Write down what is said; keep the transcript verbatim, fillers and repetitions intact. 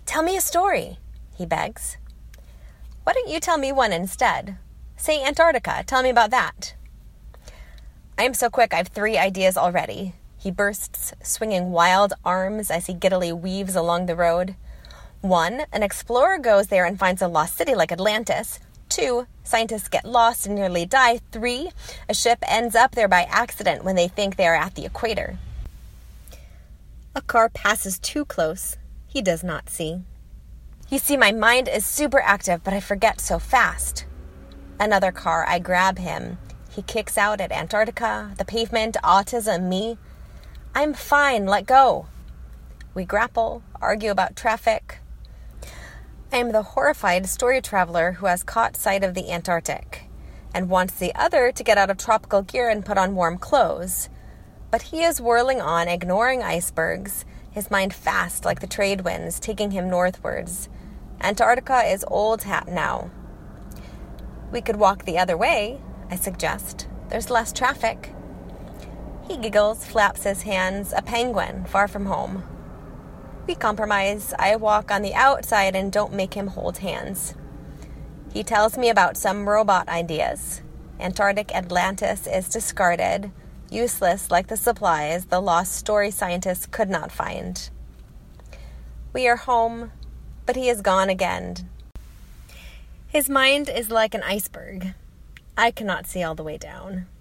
Tell me a story, he begs. Why don't you tell me one instead? Say Antarctica. Tell me about that. I am so quick, I have three ideas already. He bursts, swinging wild arms as he giddily weaves along the road. One, an explorer goes there and finds a lost city like Atlantis. Two, scientists get lost and nearly die. Three, a ship ends up there by accident when they think they are at the equator. A car passes too close. He does not see. You see, my mind is super active, but I forget so fast. Another car, I grab him. He kicks out at Antarctica, the pavement, autism, me. I'm fine, let go. We grapple, argue about traffic. I am the horrified story traveler who has caught sight of the Antarctic and wants the other to get out of tropical gear and put on warm clothes. But he is whirling on, ignoring icebergs, his mind fast like the trade winds, taking him northwards. Antarctica is old hat now. We could walk the other way, I suggest. There's less traffic. He giggles, flaps his hands, a penguin, far from home. We compromise. I walk on the outside and don't make him hold hands. He tells me about some robot ideas. Antarctic Atlantis is discarded, useless like the supplies the lost story scientists could not find. We are home, but he is gone again. His mind is like an iceberg. I cannot see all the way down.